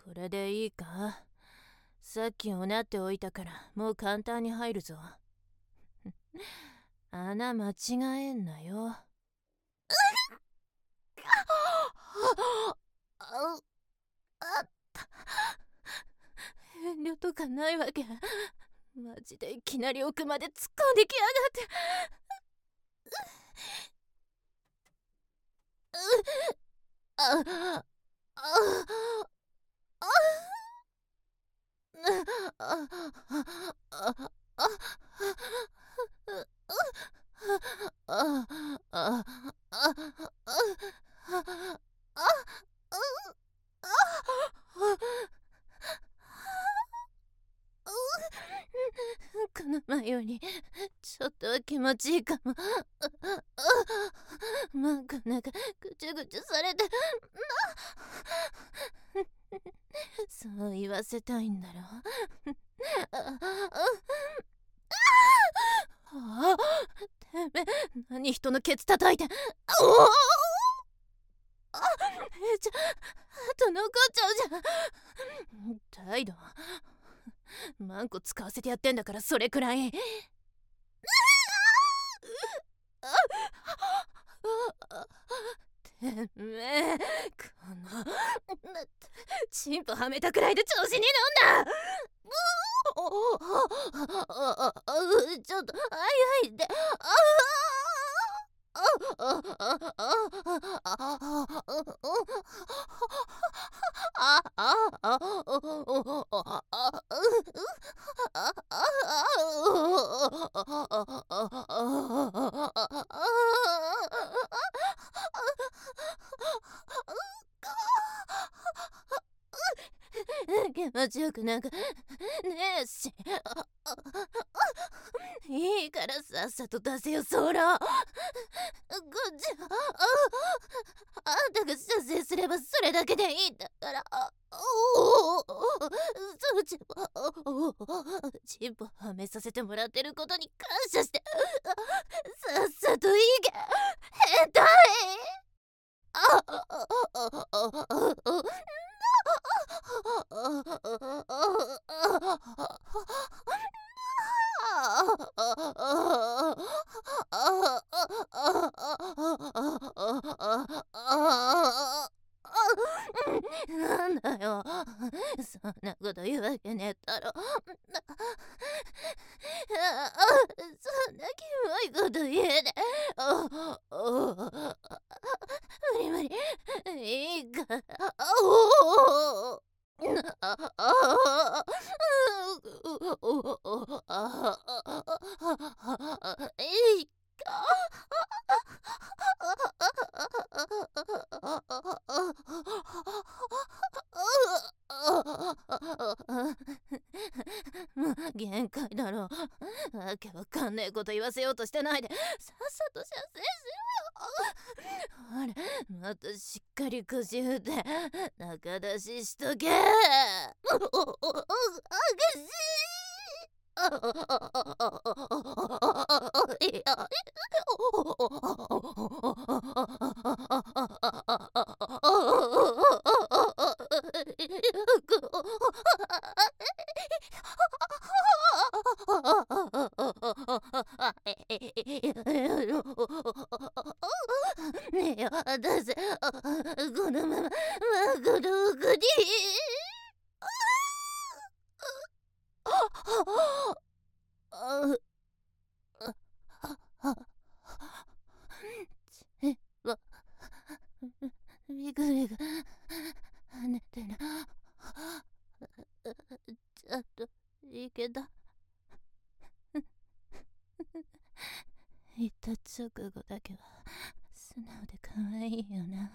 これでいいか？さっきおなっておいたからもう簡単に入るぞ。穴間違えんなよ。遠慮とかないわけ。マジでいきなり奥まで突っ込んできやがって。この前よりちょっとは気持ちいいかも。なんかぐちゅぐちゅされてそう言わせたいんだろ。てめえ何人のケツ叩いて。あと残っちゃうじゃん。態度マンコ使わせてやってんだからそれくらい。てめえこのチンポはめたくらいで調子に乗んな。ちょっとはいはいで気持ちよくなんかねえし。いいからさっさと出せよソロ。こっちあんたが射精すればそれだけでいいんだから。そうチンポはめさせてもらってることに感謝してさっさといけ。変態。なんだよ、そんなこと言うわけねえだろ。そんなキモいこと言えねえ。無理いいからいいか。もう限界だろ。わけわかんねえこと言わせようとしてないでさっさと射精しろよ。ほらもっとしっかり腰振って中出ししとけ。激しねえよ私このまま孫の奥にビクビク跳ねてる。ちょっといけた。言った直後だけは素直で可愛いよな。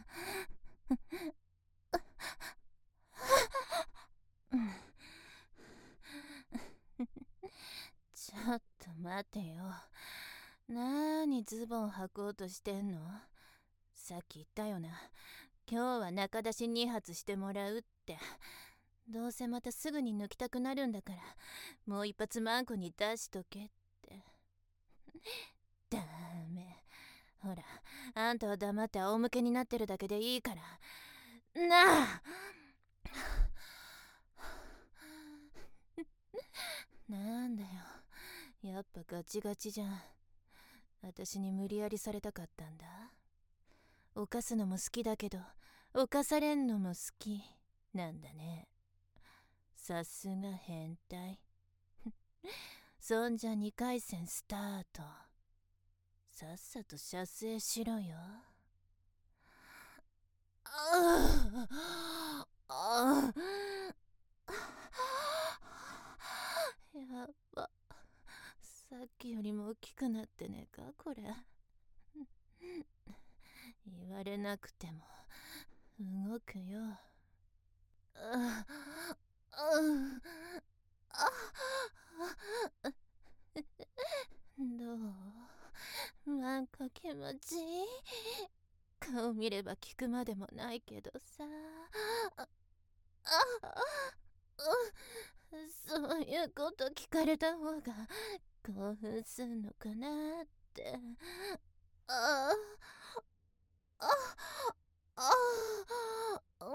ちょっと待てよ。なーにズボン履こうとしてんの？さっき言ったよな。今日は中出し2発してもらうって。どうせまたすぐに抜きたくなるんだからもう一発マンコに出しとけって。ダメ。ほらあんたは黙って仰向けになってるだけでいいからなあ。 なんだよ、やっぱガチガチじゃん。私に無理やりされたかったんだ。犯すのも好きだけど犯されんのも好きなんだね。さすが変態。そんじゃ2回戦スタート。さっさと射精しろよ。やっぱさっきよりも大きくなってねえかこれ。言われなくても動くよ。どう？なんか気持ちいい。顔見れば聞くまでもないけどさ。そういうこと聞かれた方が興奮すんのかなって。ああああ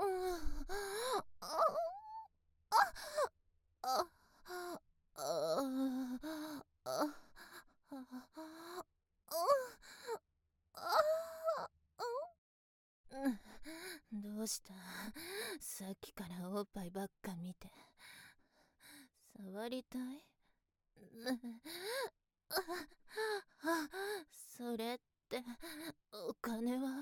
どうした？さっきからおっぱいばっか見て触りたい？それってお金は？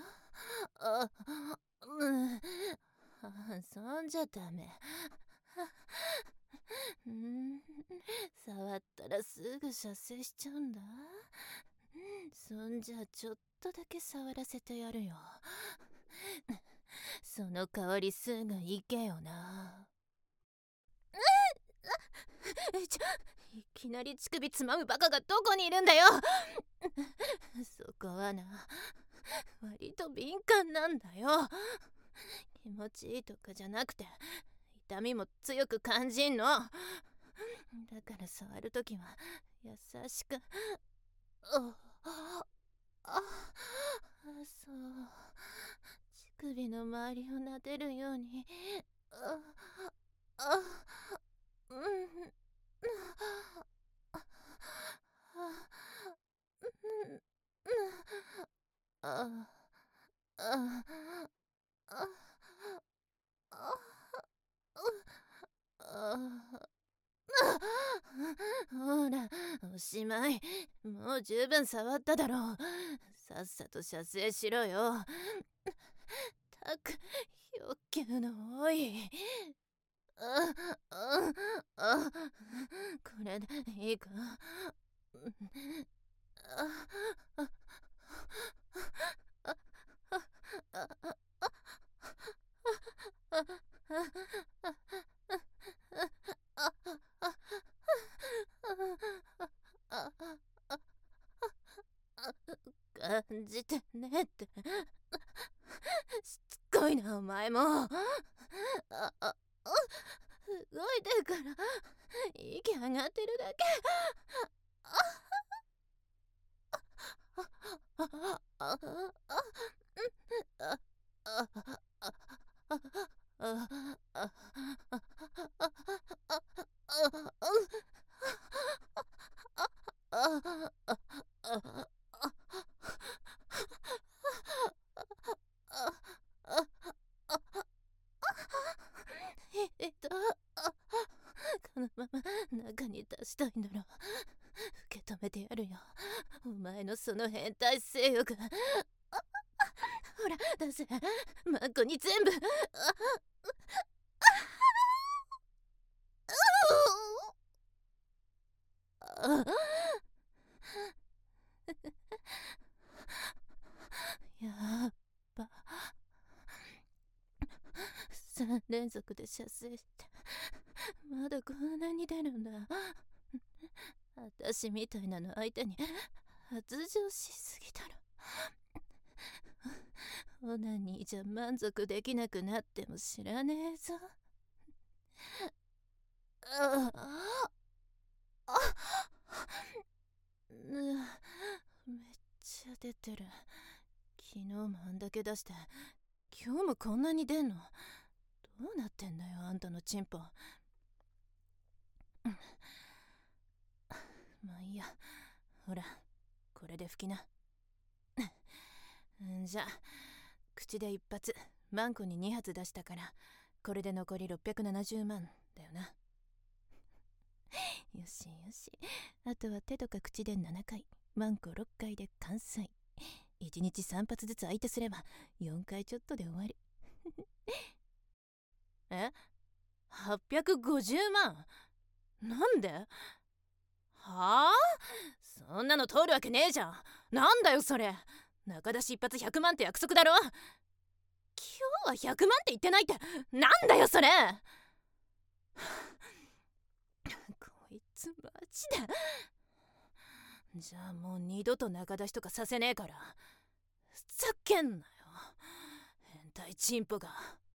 そんじゃダメ。触ったらすぐ射精しちゃうんだ。そんじゃちょっとだけ触らせてやるよ。その代わりすぐ行けよな。いきなり乳首つまむバカがどこにいるんだよ。そこはな、割と敏感なんだよ。気持ちいいとかじゃなくて痛みも強く感じんの。だから触るときは優しく。そう、乳首の周りを撫でるように。ほら、おしまい。もう十分触っただろう。さっさと射精しろよ。たく、欲求の多い。これでいいか？感じてねって。しつこいなお前も。動いてるから息上がってるだけ。このまま中に出したいなら受け止めてやるよ。お前のその変態性欲。ほら出せ、マッコに全部。やっぱ3連続で射精してまだこんなに出るんだ。私みたいなの相手に発情しすぎだろ。オナニーじゃ満足できなくなっても知らねえぞ。めっちゃ出てる。昨日もあんだけ出して今日もこんなに出んの？どうなってんだよあんたのチンポ。 まあいいや。ほら、これで拭きな。じゃあ口で一発、マンコに2発出したから、これで残り670万だよな。よしよし、あとは手とか口で7回、マンコ6回で完済。1日3発ずつ相手すれば4回ちょっとで終わり。え、850万？なんで？はあ？そんなの通るわけねえじゃん。なんだよそれ。中出し一発100万って約束だろ。今日は100万って言ってないって、なんだよそれ。こいつマジで。じゃあもう二度と中出しとかさせねえから。ふざけんなよ、変態チンポが。